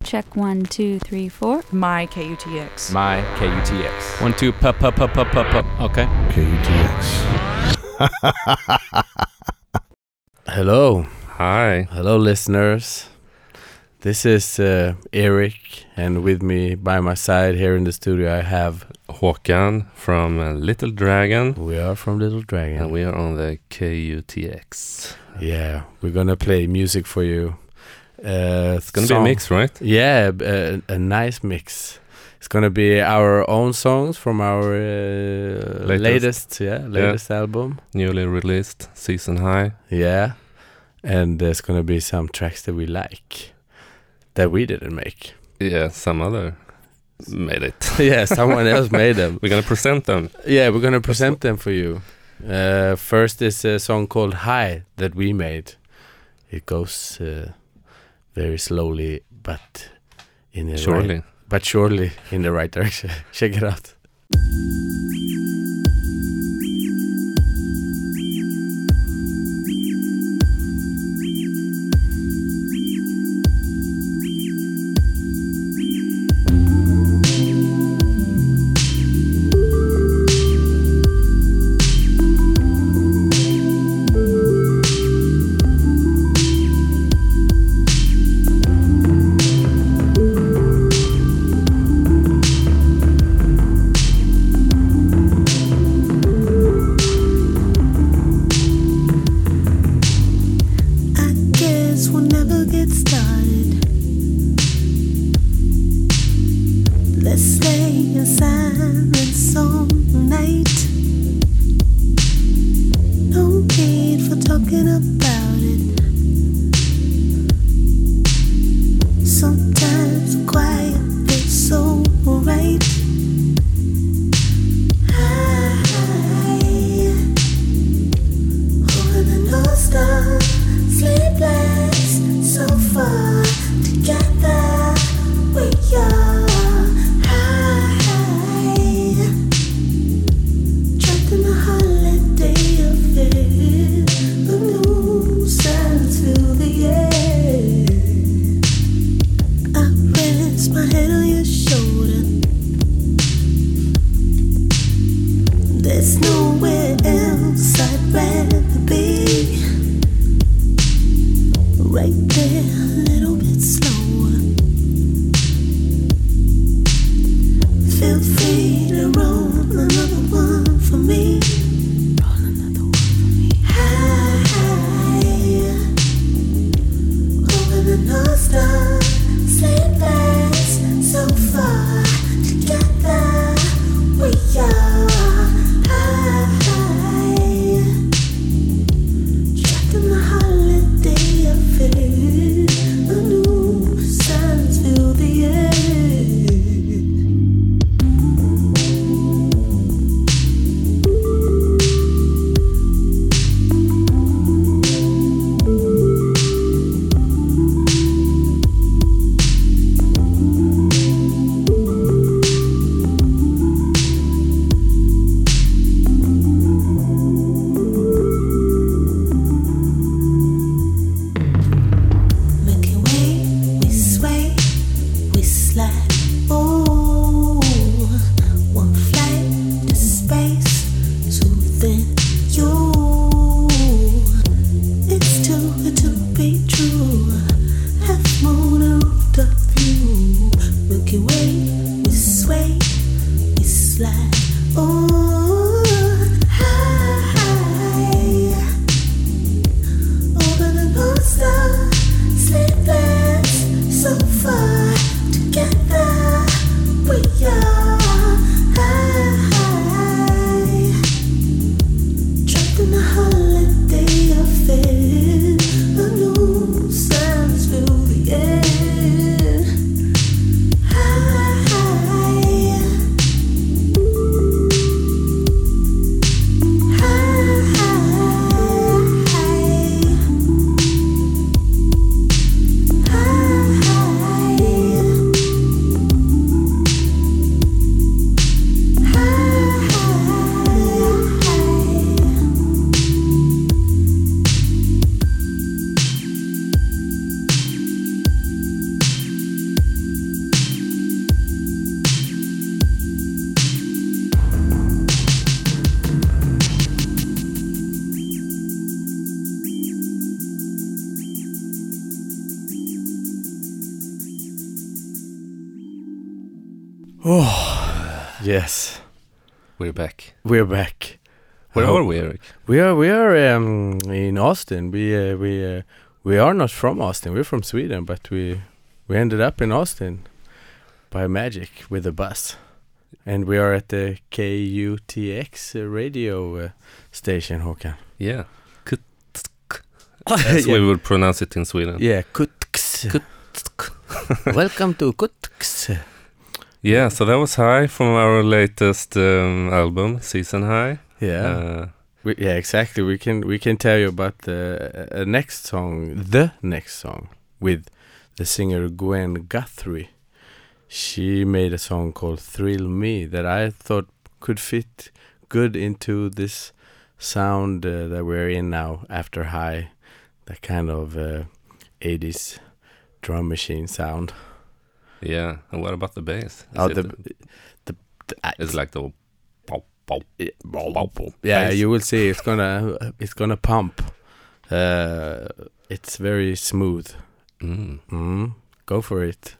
Check 1, 2, 3, 4. My KUTX. My KUTX. 1, 2, pup. Okay. KUTX. Hello. Hi. Hello, listeners. This is Eric, and with me by my side here in the studio I have Håkan from Little Dragon. We are from Little Dragon. And we are on the KUTX. Yeah, we're gonna play music for you. It's gonna be a mix, right? Yeah, a nice mix. It's gonna be our own songs from our latest album, newly released, Season High. Yeah, and there's gonna be some tracks that we like that we didn't make. Yeah, some other made it. Yeah, someone else made them. We're gonna present them. Yeah, we're gonna present them for you. First is a song called High that we made. It goes very slowly, but in a surely. But surely in the right direction. Check it out. Oh, yes. We're back. We're back. Where are we, Eric? We are in Austin. We are not from Austin. We're from Sweden, but we ended up in Austin by magic with a bus, and we are at the KUTX radio station, Håkan. Yeah. As we would pronounce it in Sweden. Yeah, KUTX. Welcome to KUTX. Yeah, so that was High from our latest album, Season High. Yeah. Yeah, exactly. We can tell you about the next song with the singer Gwen Guthrie. She made a song called Thrill Me that I thought could fit good into this sound that we're in now after High, that kind of 80s drum machine sound. Yeah, and what about the bass? It's like the pop, pop, pop, pop. Yeah, bass. you will see. It's gonna pump. It's very smooth. Go for it.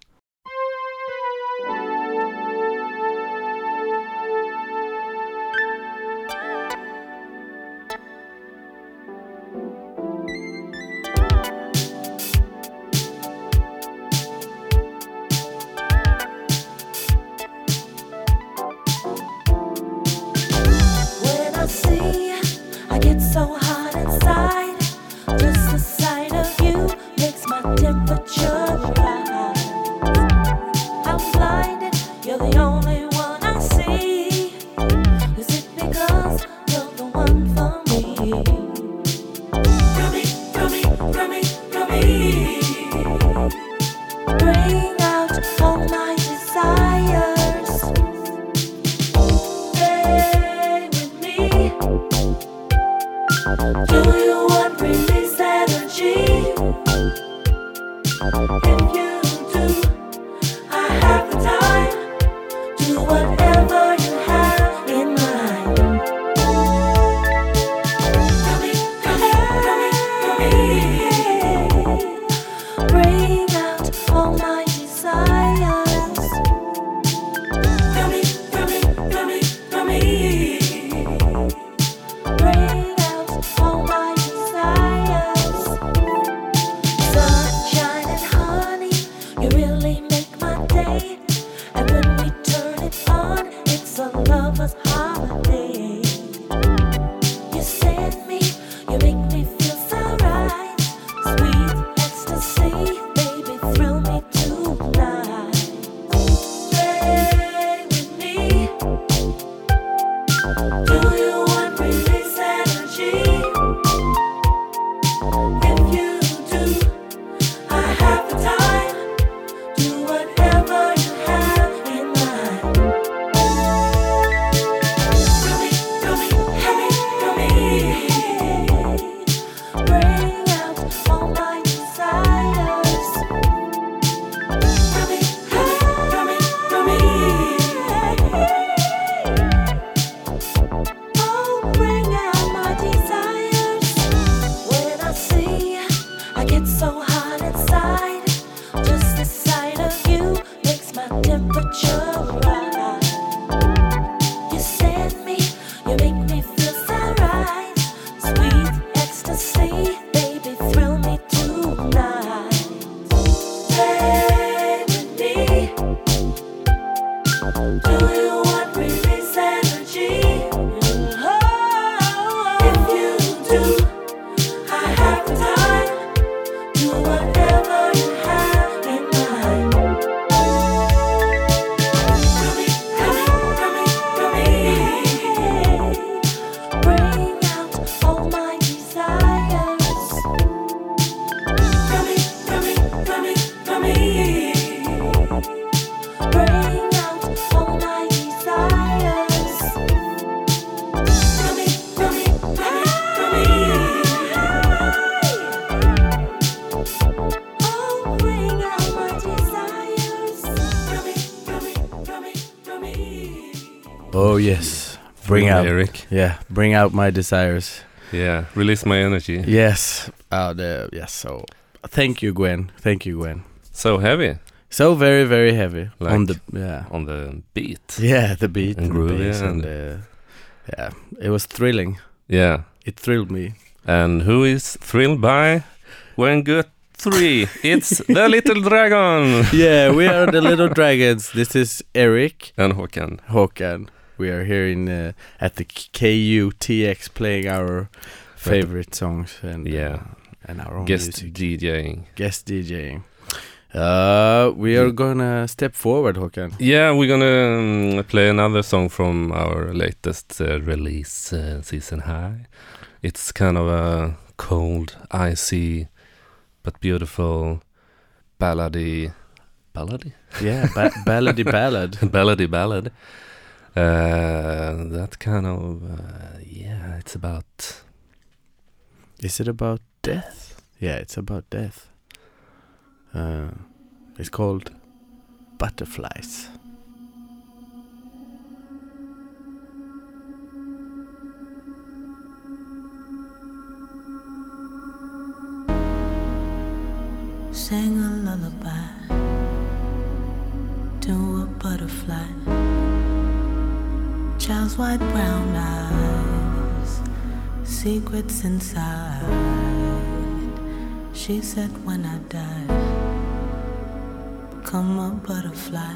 Oh yes, bring out Eric. Yeah, bring out my desires. Yeah, release my energy. Yes, yes. So, thank you, Gwen. Thank you, Gwen. So heavy. So very, very heavy Like on the on the beat. yeah, the beat And and the groovy bass and and- the, yeah, it was thrilling. Yeah. It thrilled me. And who is thrilled by When Gut 3? It's the Little Dragon Yeah, we are the Little Dragons. This is Eric and Håkan. Håkan. We are here in at the KUTX playing our favorite songs and Yeah. and our own Guest music. DJing. Guest DJing. We are gonna step forward, Håkan. Yeah, we're gonna play another song from our latest release, Season High. It's kind of a cold, icy, but beautiful ballady. Yeah, ballady ballad. Ballad. That kind of, yeah, it's about... Is it about death? Yeah, it's about death. It's called Butterflies. Sing a lullaby to a butterfly. Child's white brown eyes, secrets inside. She said when I die, become a butterfly.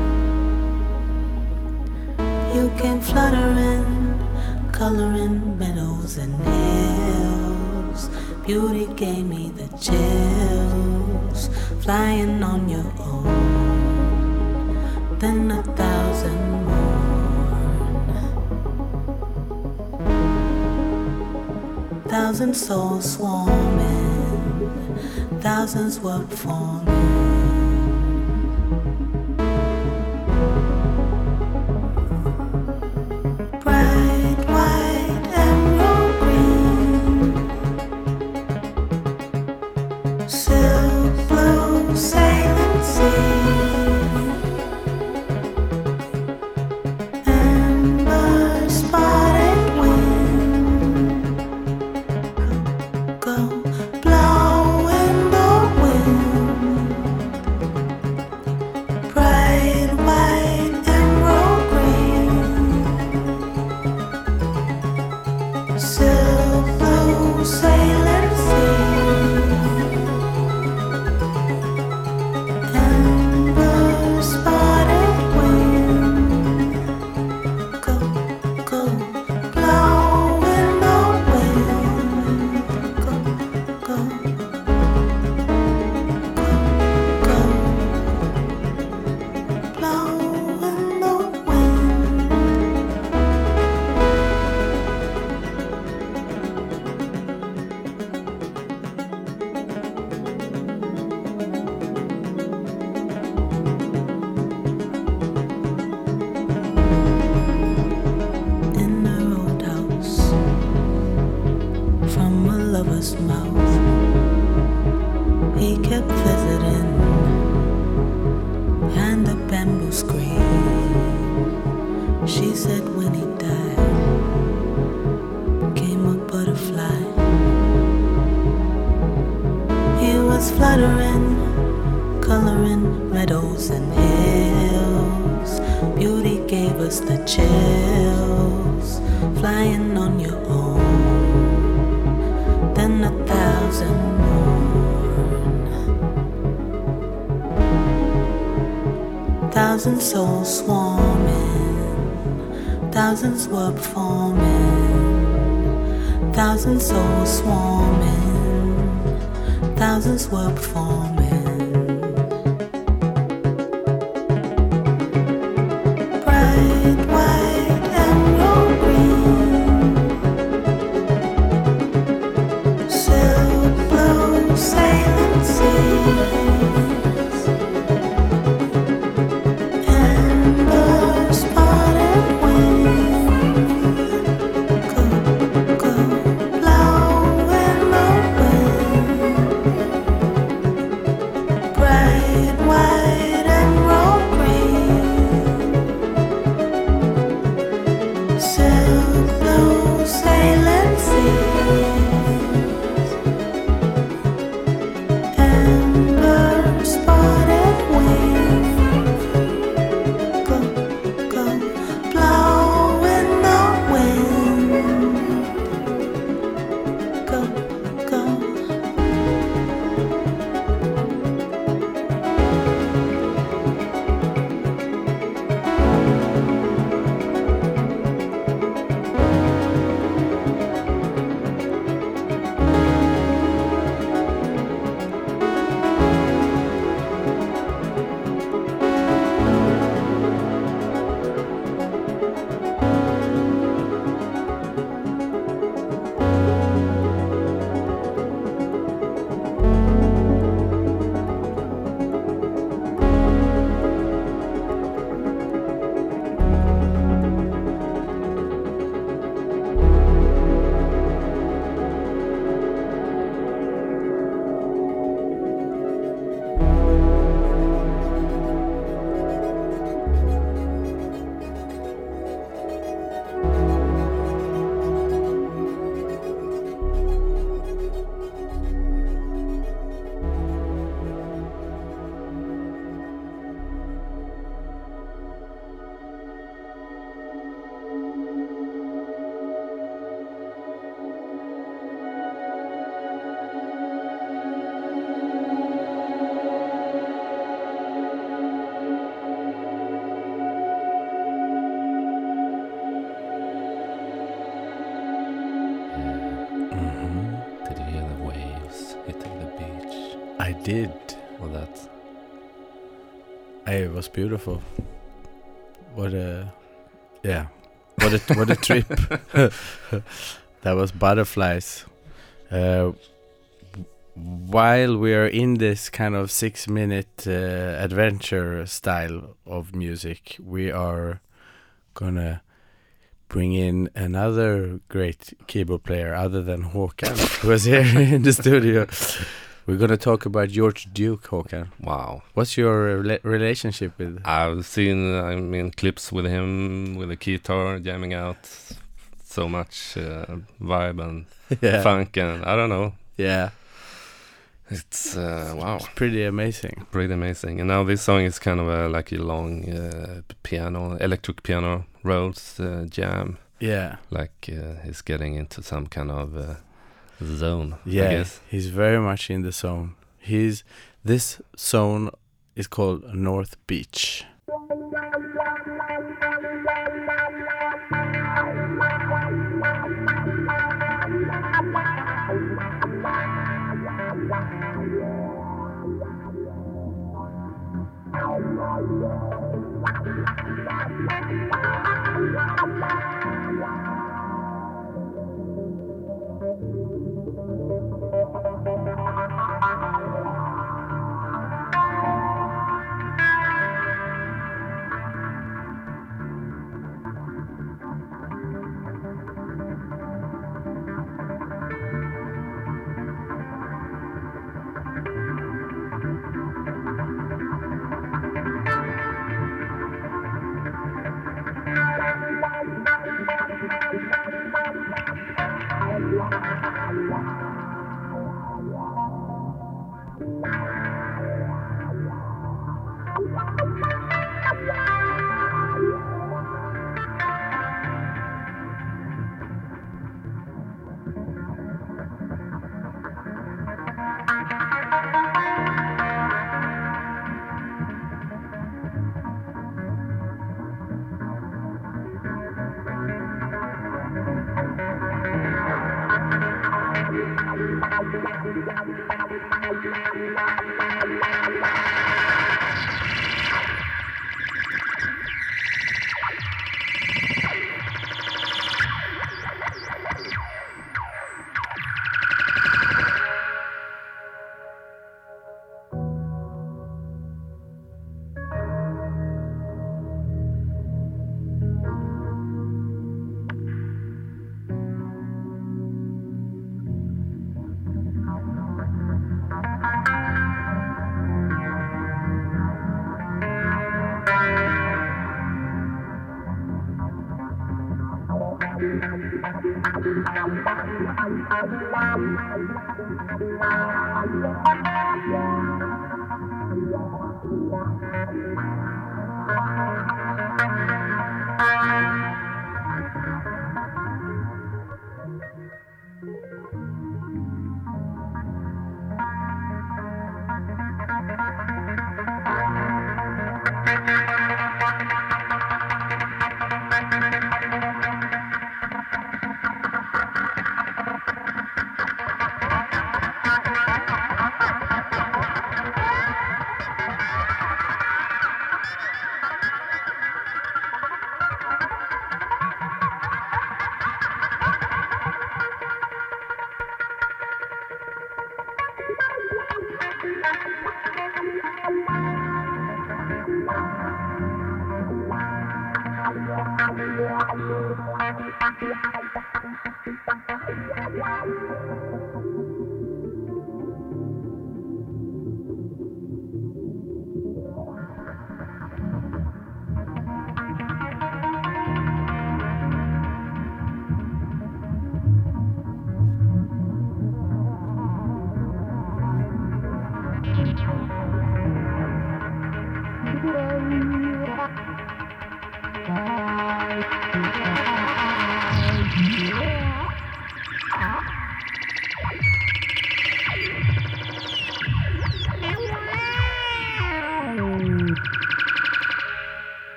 You came fluttering, coloring meadows and hills. Beauty gave me the chills, flying on your own, then 1,000 more. 1,000 souls swarming, thousands were forming. Bright white emerald green, silk blue sailing sea, amber spotted wind, go blow in the wind. Bright white emerald green, silk blue sailing sea, amber spotted wind, go blow in the wind, go blow in the wind. In the roadhouse, from a lover's mouth, he kept visiting behind the bamboo screen. She said when he died, came a butterfly. He was fluttering, coloring meadows and hills. Beauty gave us the chills, flying on your own, then 1,000 more. 1,000 souls swarming, thousands were performing. 1,000 souls swarming, thousands were performing. Bright white emerald green, silk blue sailing seas, amber spotted wind, go blow in the wind. did. Well, that. It was beautiful. What a trip. That was Butterflies. While we are in this kind of 6-minute adventure style of music, we are gonna bring in another great keyboard player other than Håkan, who was here in the studio. We're gonna talk about George Duke, Håkan. Wow. What's your relationship with? I've seen, clips with him with a guitar jamming out. So much vibe and funk, and I don't know. Yeah. It's wow. It's pretty amazing. Pretty amazing. And now this song is kind of like a long electric piano rolls jam. Yeah. Like he's getting into some kind of zone, yeah, I guess. He's very much in the zone. This zone is called North Beach.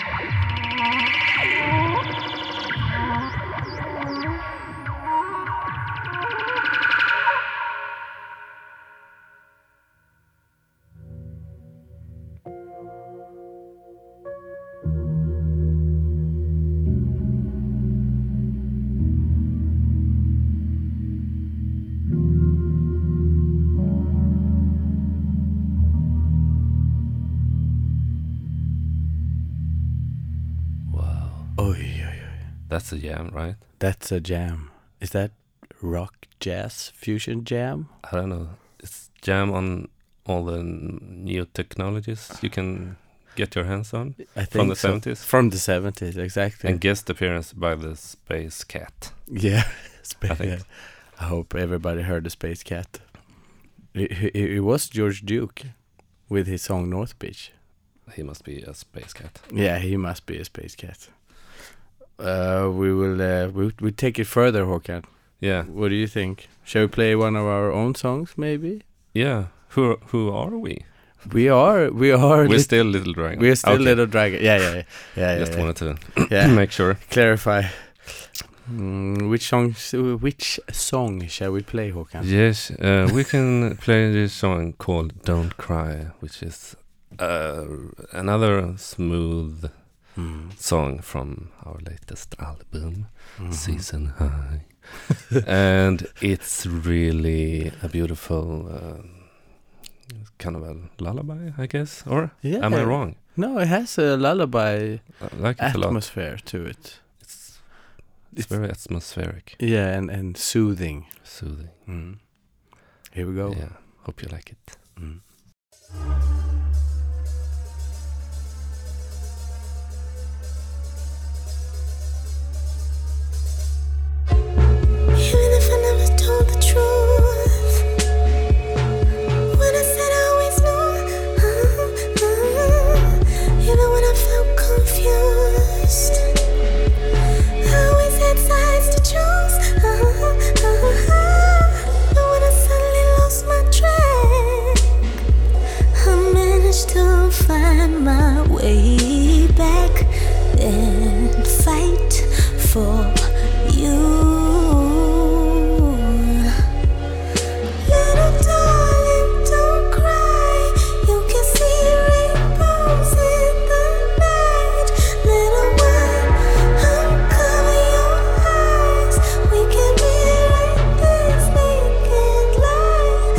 That's a jam, right? That's a jam. Is that rock, jazz, fusion jam? I don't know. It's jam on all the new technologies you can get your hands on. I think From the so. 70s? From the 70s, exactly. And guest appearance by the Space Cat. Yeah, I think. yeah. I hope everybody heard the Space Cat. It was George Duke with his song North Beach. He must be a Space Cat. Yeah, he must be a Space Cat. We'll take it further, Håkan. Yeah. What do you think? Shall we play one of our own songs, maybe? Yeah. Who are we? We are. We're still Little Dragon. We're still Okay. Little Dragon. Yeah. Just wanted to Yeah. make sure. Clarify. Which song shall we play, Håkan? Yes, we can play this song called "Don't Cry," which is another smooth song from our latest album, Season High. And it's really a beautiful kind of a lullaby, I guess. Or am I wrong? No, it has a lullaby I like it a lot. atmosphere to it. It's very atmospheric. Yeah, and soothing. Soothing. Here we go. Yeah, hope you like it. Even if I never told the truth, when I said I always knew, even when I felt confused, I always had sides to choose. But when I suddenly lost my track, I managed to find my way back and fight for you. Little darling, don't cry. You can see rainbows in the night. Little one, uncover your eyes. We can be like this naked light.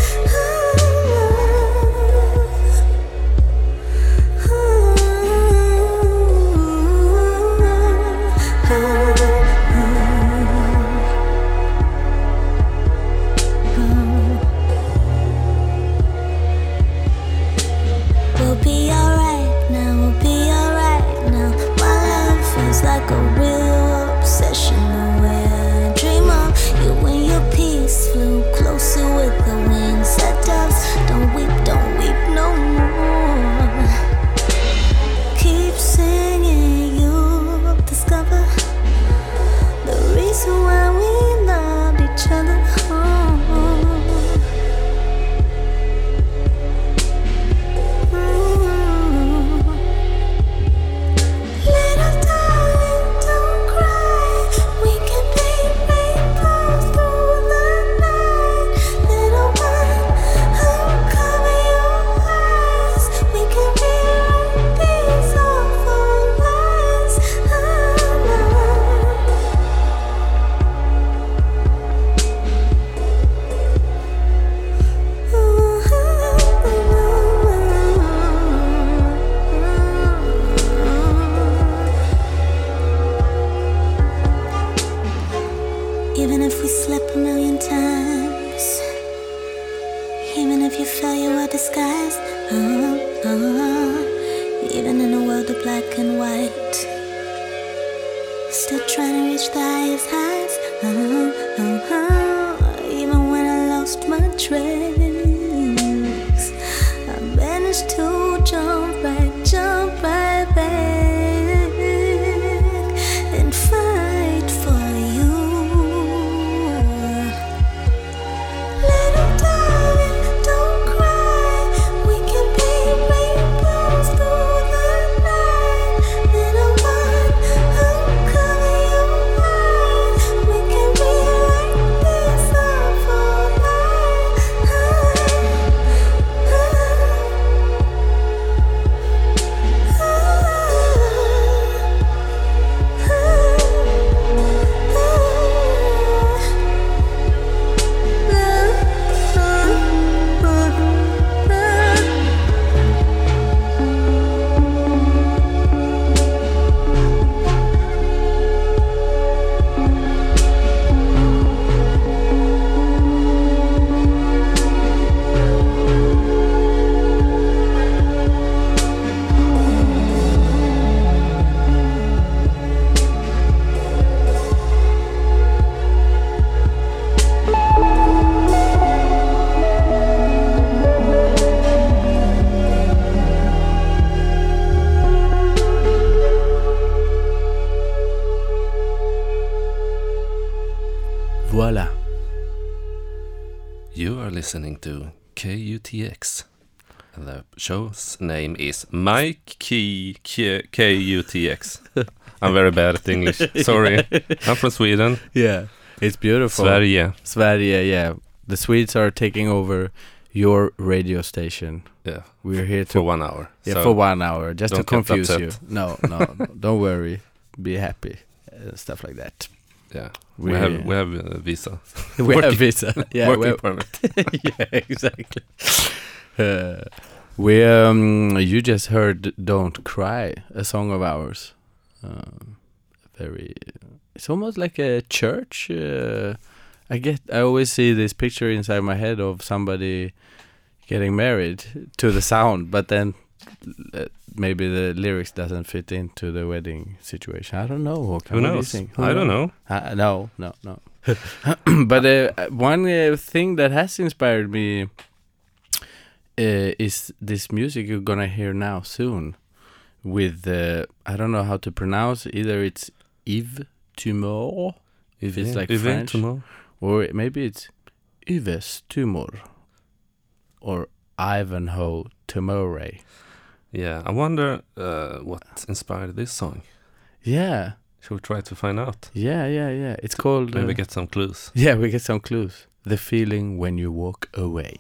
We'll be alright now, we'll be alright now. My love feels like a real obsession. The way I dream of you when your peace flew closer with the wings of doves. Don't weep no more. Keep singing, you'll discover the reason why we loved each other. Little darling, don't cry. We can paint rainbows through the night. Little one, uncover your eyes. We can rewrite these awful lies. Even if we slip a million times, even if you felt you were disguised, even in a world of black and white, still trying to reach the highest heights. Even when I lost my tracks, I managed to jump right back and fight for you. Little darling, don't cry. We can paint rainbows through the night. Little voila. You are listening to KUTX. And the show's name is Mike KUTX. I'm very bad at English. Sorry. I'm from Sweden. Yeah, it's beautiful. Sverige, yeah. The Swedes are taking over your radio station. Yeah. We're here for 1 hour. Yeah, so for 1 hour, just to don't get confuse upset. you. No, don't worry. Be happy. Stuff like that. Yeah. We have a visa. We have visa. Yeah, working permit. Yeah, exactly. You just heard "Don't Cry," a song of ours. It's almost like a church. I always see this picture inside my head of somebody getting married to the sound, but then maybe the lyrics doesn't fit into the wedding situation. I don't know. Who knows? I don't know. No. But one thing that has inspired me is this music you're gonna hear now soon with I don't know how to pronounce, either it's Yves Tumor if it's like French, Tumor. Or maybe it's Yves Tumor or Ivanhoe Tomore. Yeah, I wonder what inspired this song. Yeah. Should we try to find out? Yeah. It's called... Maybe get some clues. Yeah, we get some clues. The Feeling When You Walk Away.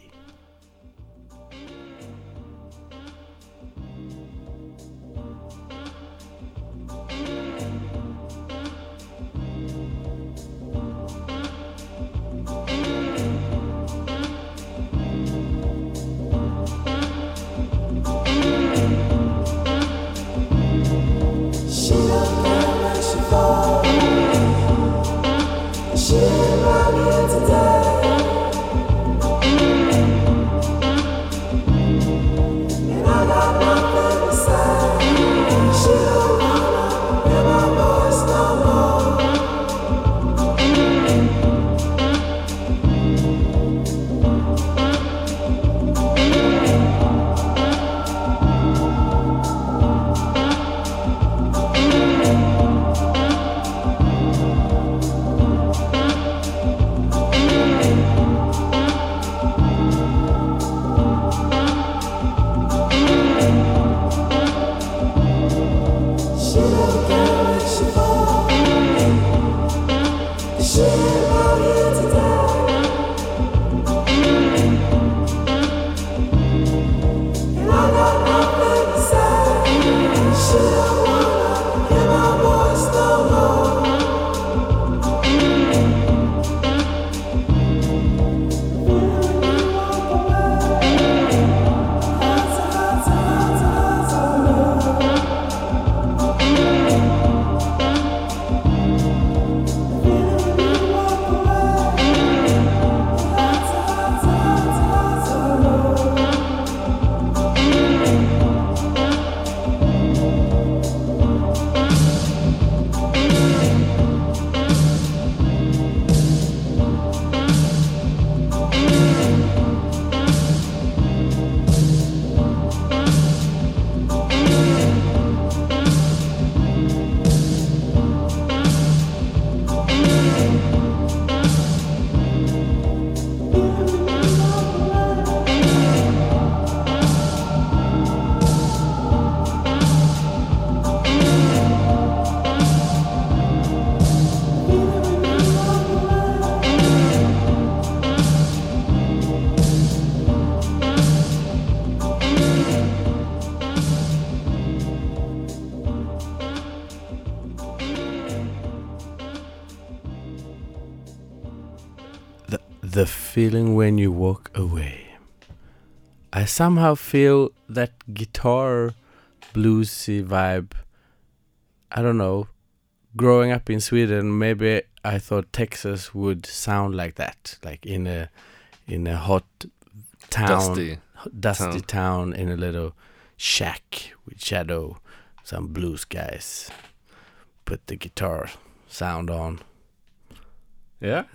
The Feeling When You Walk Away. I somehow feel that guitar bluesy vibe. I don't know. Growing up in Sweden, maybe I thought Texas would sound like that, like in a hot town, dusty town in a little shack with shadow, some blues guys put the guitar sound on. Yeah.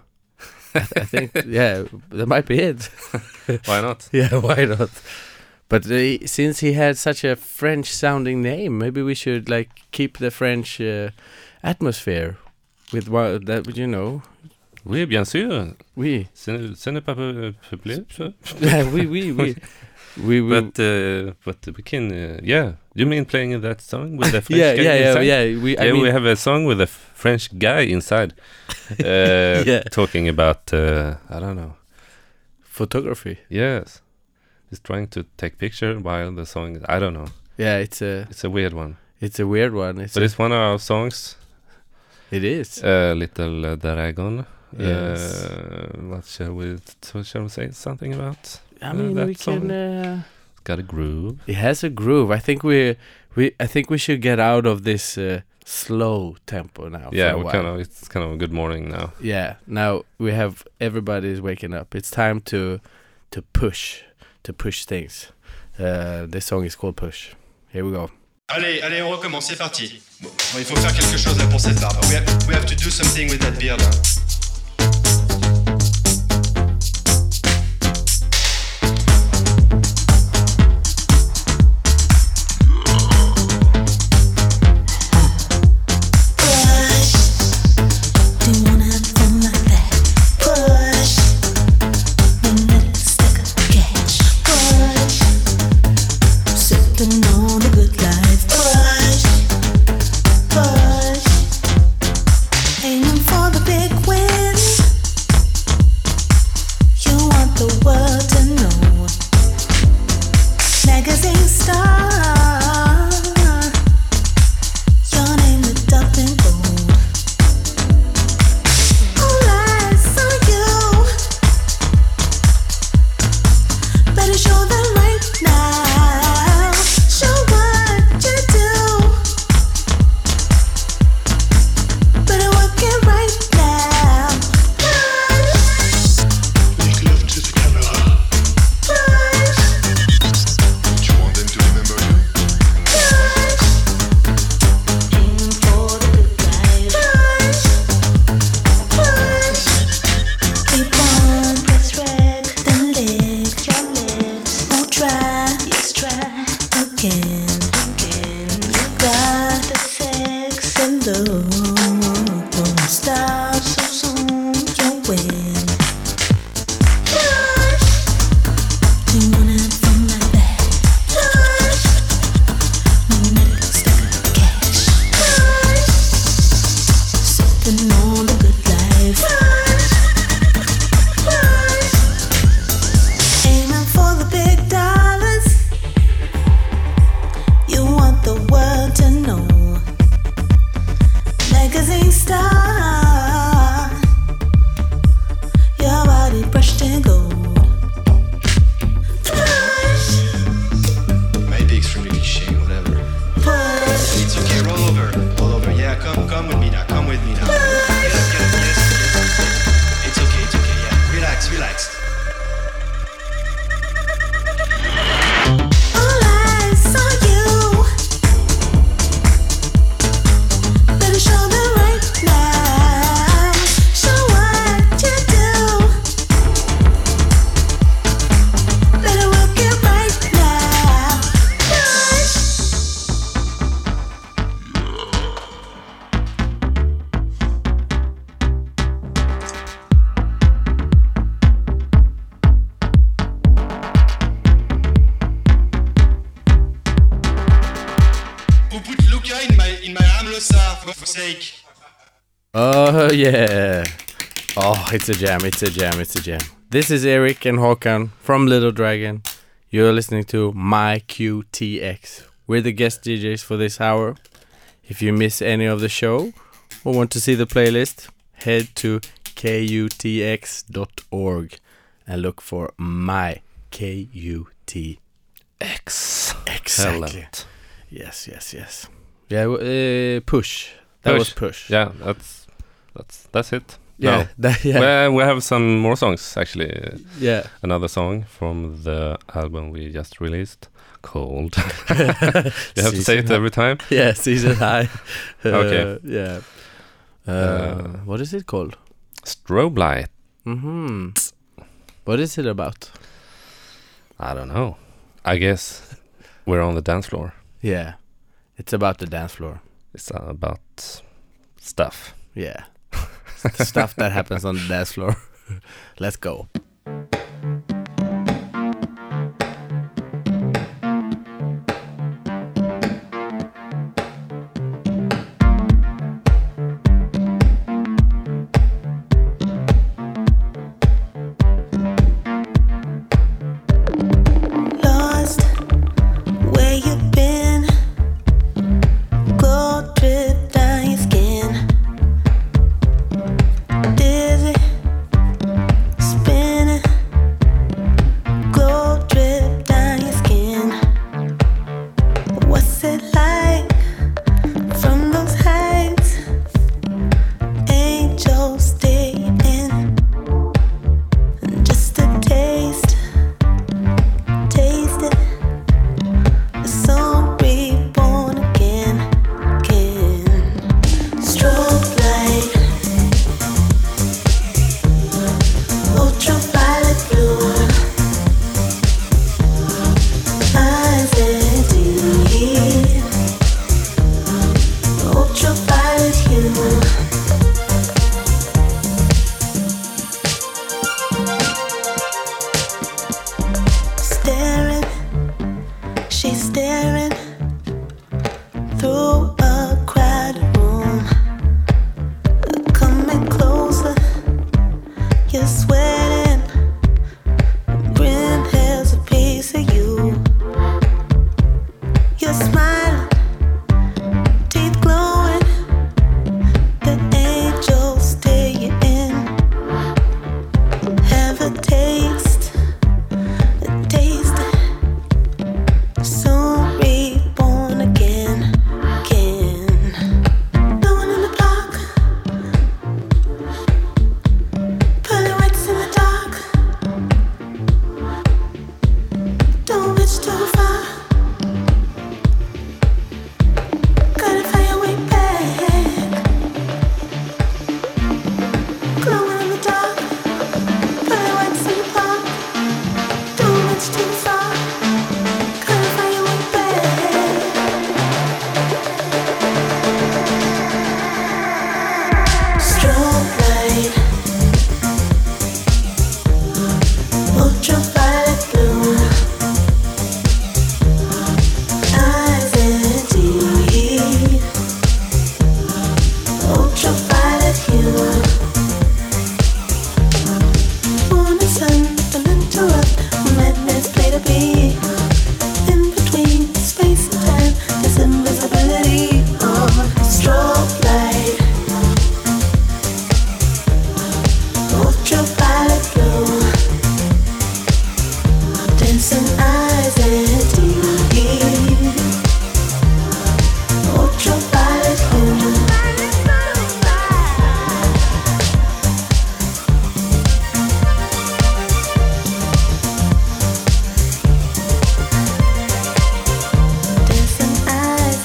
I think, yeah, that might be it. Why not? Yeah, why not? But since he had such a French-sounding name, maybe we should keep the French atmosphere with that. Oui, bien sûr. Oui. Ce n'est pas public. we But we can, yeah. You mean playing that song with the French yeah, guy yeah, yeah, inside? yeah. Yeah, we have a song with a French guy inside, Yeah. talking about I don't know. photography. Yes, he's trying to take picture while the song. I don't know. Yeah, it's a weird one. It's a weird one. But it's one of our songs. It is. Little Dragon. Yes. What shall we say something about? I mean, that we song? can. It's got a groove. It has a groove. I think we should get out of this slow tempo now. Yeah, for a while. it's kind of a good morning now. Yeah. Now we have everybody's waking up. It's time to push things. This song is called Push. Here we go. Allez, on recommence, c'est parti. Bon, il faut faire quelque chose là pour cette barbe. We have to do something with that beard. Oh yeah. Oh, it's a jam. This is Eric and Håkan from Little Dragon. You're listening to My QTX. We're the guest DJs for this hour. If you miss any of the show or want to see the playlist, head to kutx.org and look for My KUTX. Exactly. Excellent. Yes. Yeah, Push. That was Push. Yeah, that's it. Yeah, No. Well, we have some more songs actually. Yeah. Another song from the album we just released called. You have to say it every time. Yeah, Season High. Okay. Yeah. What is it called? Strobe Light. Mm-hmm. What is it about? I don't know. I guess we're on the dance floor. Yeah. It's about the dance floor. It's about stuff. Yeah. stuff that happens on the dance floor. Let's go. Lost where you've been, gold drip down your skin, dizzy, spinning, gold drip down your skin. What's it like from those heights? Angels stay in, just a taste. Taste it, the soul reborn again, again. Strobe light, ultraviolet blue, eyes empty, ultraviolet hue. Staring, she's staring through a crowded room. Coming closer, you're sweating. Grin has a piece of you. You're smiling, teeth glowing. The angels stay in. Have a taste. Taste it, soon reborn again, again. No one in the block, pearly whites in the dark. Don't reach too far, gotta find your way back. Glowing in the dark, pearly whites in the park. Don't reach too far, gotta find your way back. Strobe light, ultraviolet blue, eyes empty, ultraviolet hue. Morning sun, don't interrupt. Madness play to be. In between space and time, there's invisibility. Oh, strobe light, ultraviolet blue, dancing eyes empty, ultraviolet hue. Dancing eyes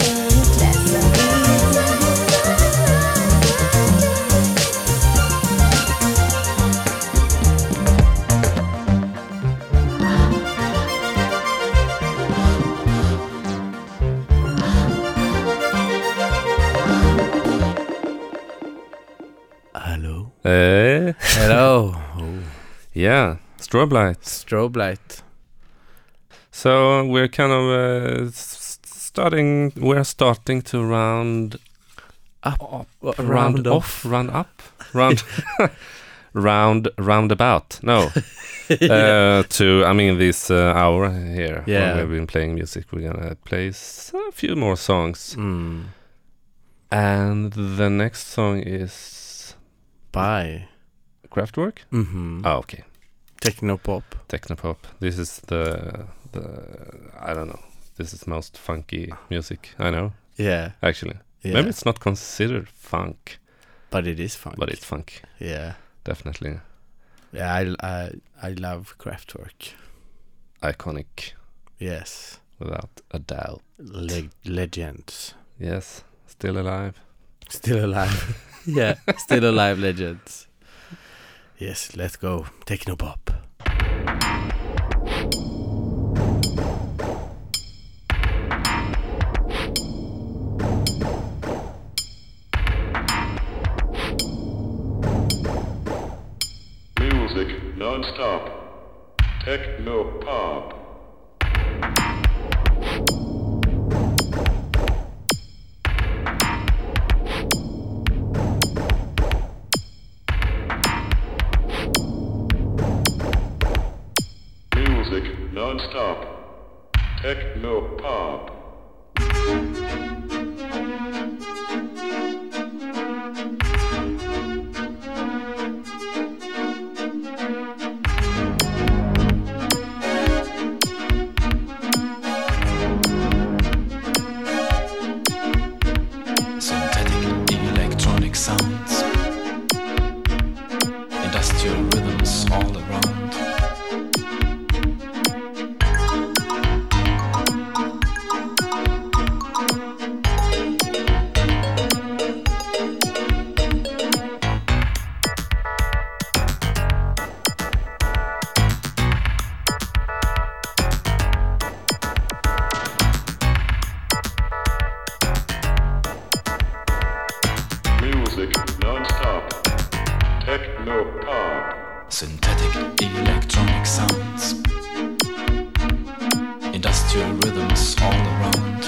Hello. Hello. Oh, Yeah, strobe lights. strobe light. So we're kind of starting. We're starting to round round roundabout. No, I mean this hour here. Yeah. when we've been playing music. We're gonna play a few more songs, Mm. and the next song is Bye. Kraftwerk. Mm-hmm. Oh, okay. Technopop. Technopop. This is the I don't know. This is most funky music I know. Yeah. Actually, Yeah. maybe it's not considered funk, But it is fun. but it's funk. Yeah. Definitely Yeah, I love Kraftwerk. iconic, Yes. without a doubt. Legends. Yes, still alive. Still alive. Yeah, still alive legends. Yes, let's go. Technopop. non-stop. Techno pop. Music non-stop. Techno pop. Synthetic electronic sounds, industrial rhythms all around. Music non-stop. Techno pop. Synthetic electronic sounds, industrial rhythms all around.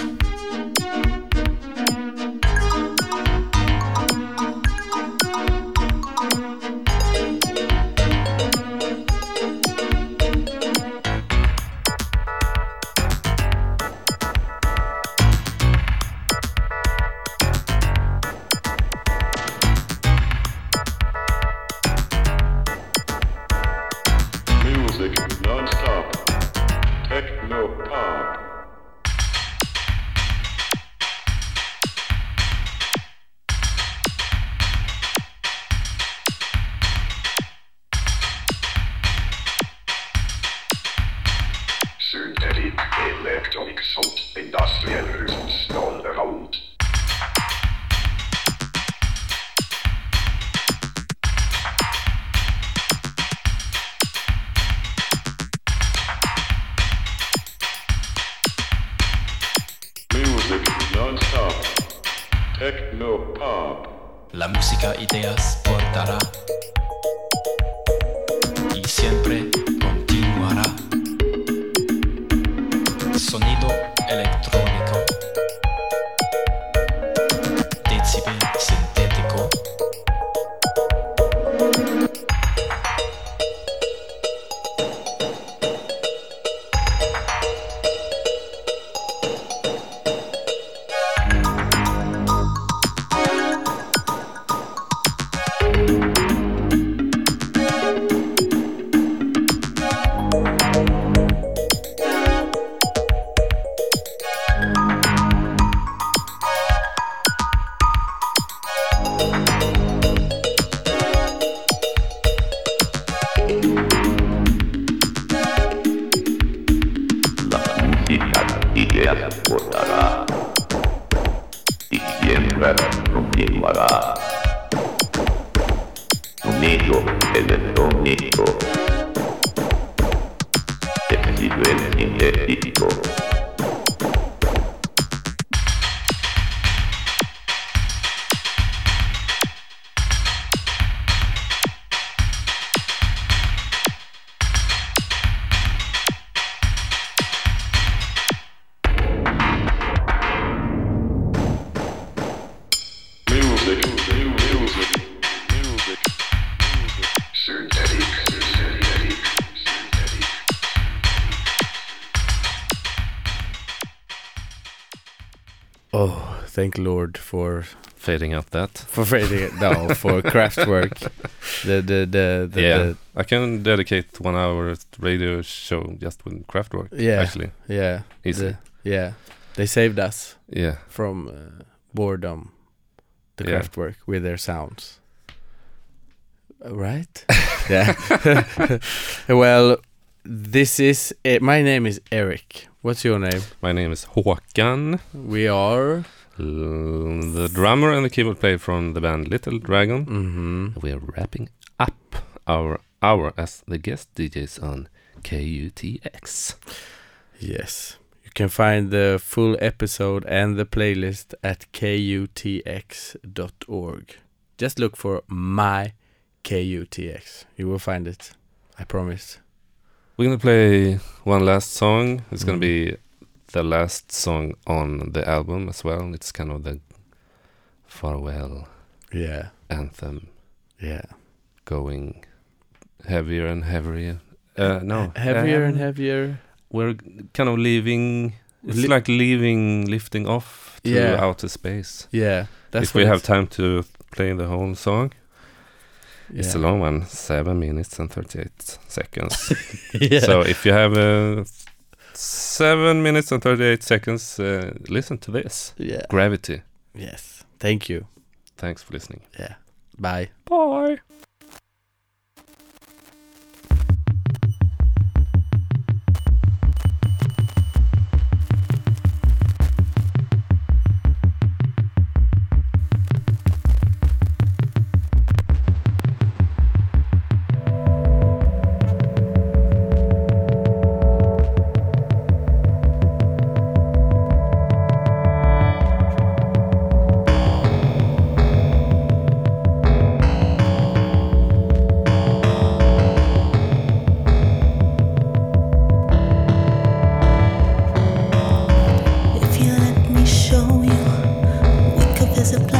Music non-stop. Techno pop. Synthetic electronic sound, industrial rhythms all around. Music non-stop. Techno pop. La música ideas portará y siempre continuará. Sonido electrónico, decibel sintético. La música ideas portará y siempre continuará. Sonido electrónico, decibel sintético. Music, music, music. Synthetic, synthetic, synthetic. Oh, thank Lord for Fading out that. fading it. No, for Kraftwerk. The I can dedicate 1 hour radio show just with Kraftwerk. Yeah. Actually. yeah, Easy. yeah. They saved us Yeah. from boredom. The Yeah. Kraftwerk with their sounds. Right? Yeah. Well, this is it. My name is Eric. What's your name? My name is Håkan. We are. The drummer and the keyboard player from the band Little Dragon. Mm-hmm. We are wrapping up our hour as the guest DJs on KUTX. Yes. You can find the full episode and the playlist at kutx.org. Just look for my KUTX. You will find it. I promise. We're gonna play one last song. It's gonna be the last song on the album as well. It's kind of the farewell anthem. Yeah. Going heavier and heavier. Heavier and heavier. We're kind of leaving. It's like lifting off to outer space. Yeah. If we have time to play the whole song. It's a long one, 7 minutes and 38 seconds. So if you have 7 minutes and 38 seconds, listen to this. Yeah. Gravity. Yes. Thank you. Thanks for listening. Yeah. Bye. Bye. Show you weak up as a